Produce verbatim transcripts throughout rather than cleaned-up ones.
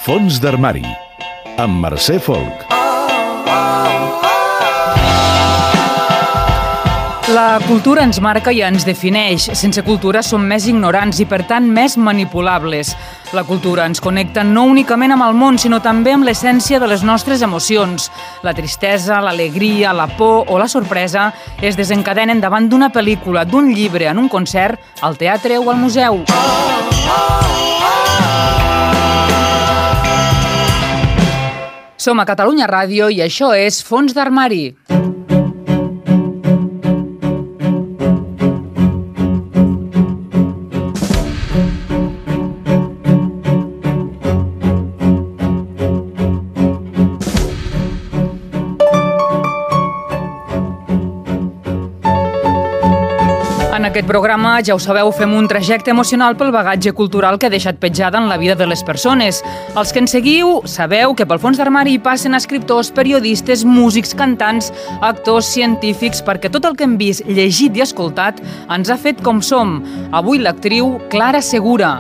Fons d'armari, amb Mercè Folk. La cultura ens marca i ens defineix. Sense cultura som més ignorants i, per tant, més manipulables. La cultura ens connecta no únicament amb el món, sinó també amb l'essència de les nostres emocions. La tristesa, l'alegria, la por o la sorpresa es desencadenen davant d'una pel·lícula, d'un llibre, en un concert, al teatre o al museu. Som a Catalunya Ràdio i això és Fons d'armari. En aquest programa, ja ho sabeu, fem un trajecte emocional pel bagatge cultural que ha deixat petjada en la vida de les persones. Els que ens seguiu sabeu que pel fons d'armari hi passen escriptors, periodistes, músics, cantants, actors, científics, perquè tot el que hem vist, llegit i escoltat ens ha fet com som. Avui l'actriu Clara Segura.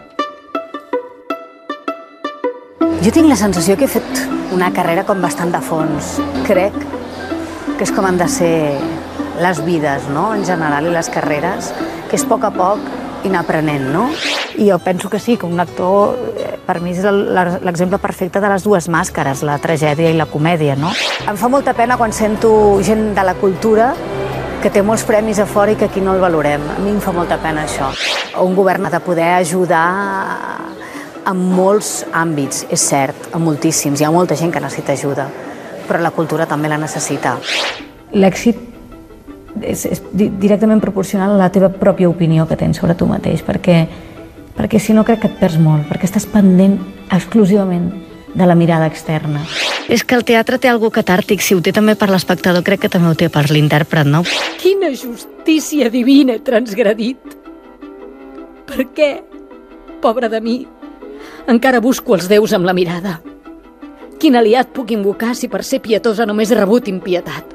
Jo tinc la sensació que he fet una carrera com bastant de fons. Crec que és com han de ser les vides, no?, en general, i les carreres, que és a poc a poc i anar aprenent, no? I jo penso que sí, que un actor, per mi, és l'exemple perfecte de les dues màscares, la tragèdia i la comèdia, no? Em fa molta pena quan sento gent de la cultura que té molts premis a fora i que aquí no el valorem. A mi em fa molta pena això. Un govern ha de poder ajudar en molts àmbits, és cert, en moltíssims. Hi ha molta gent que necessita ajuda, però la cultura també la necessita. L'èxit és, és directament proporcional a la teva pròpia opinió que tens sobre tu mateix, perquè, perquè si no crec que et perds molt, perquè estàs pendent exclusivament de la mirada externa. És que el teatre té alguna catàrtic, si ho té també per l'espectador, crec que també ho té per l'intèrpret, no? Quina justícia divina he transgredit! Per què, pobra de mi, encara busco els déus amb la mirada? Quin aliat puc invocar si per ser pietosa només he rebut impietat?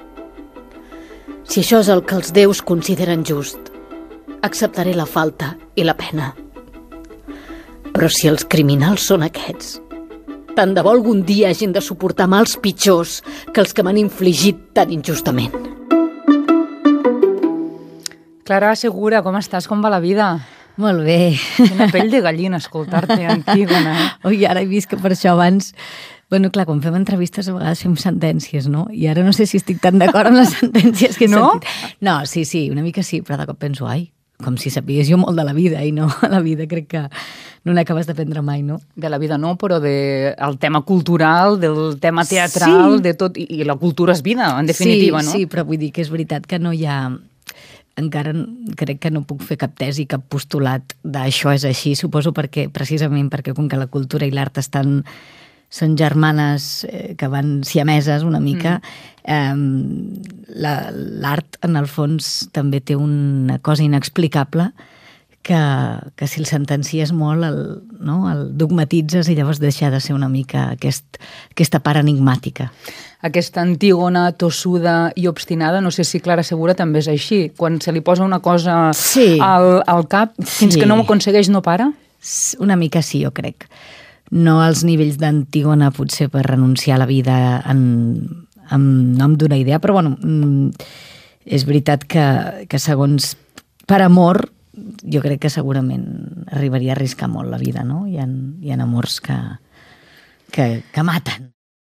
Si això és el que els déus consideren just, acceptaré la falta i la pena. Però si els criminals són aquests, tant de bo algun dia hagin de suportar mals pitjors que els que m'han infligit tan injustament. Clara Segura, com estàs? Com va la vida? Molt bé. Quina pell de gallina escoltar-te, Antígona. Eh? Ui, ara he vist que per això abans... Bueno, clar, quan fem entrevistes a vegades fem sentències, no? I ara no sé si estic tan d'acord amb les sentències que he no? sentit. No, sí, sí, una mica sí, però de cop penso, ai, com si sapigués jo molt de la vida, i no, a la vida crec que no n'acabes d'aprendre mai, no? De la vida no, però del de, tema cultural, del tema teatral, sí. De tot, i, i la cultura és vida, en definitiva, sí, no? Sí, però vull dir que és veritat que no hi ha... Encara crec que no puc fer cap tesi, cap postulat d'això és així, suposo perquè, precisament perquè com que la cultura i l'art estan... són germanes eh, que van siameses una mica. Mm. Eh, l'art, en el fons, també té una cosa inexplicable que, que si el sentencies molt, el, no? el dogmatitzes i llavors deixa de ser una mica aquest, aquesta part enigmàtica. Aquesta Antígona tossuda i obstinada, no sé si Clara Segura també és així. Quan se li posa una cosa sí. al, al cap, fins sí. que no ho aconsegueix no para? Una mica sí, jo crec. No als nivells d'Antígona, potser per renunciar a la vida en, en nom d'una idea, però bueno, és veritat que, que segons per amor, jo crec que segurament arribaria a arriscar molt la vida, no? Hi ha, hi ha amors que, que, que maten.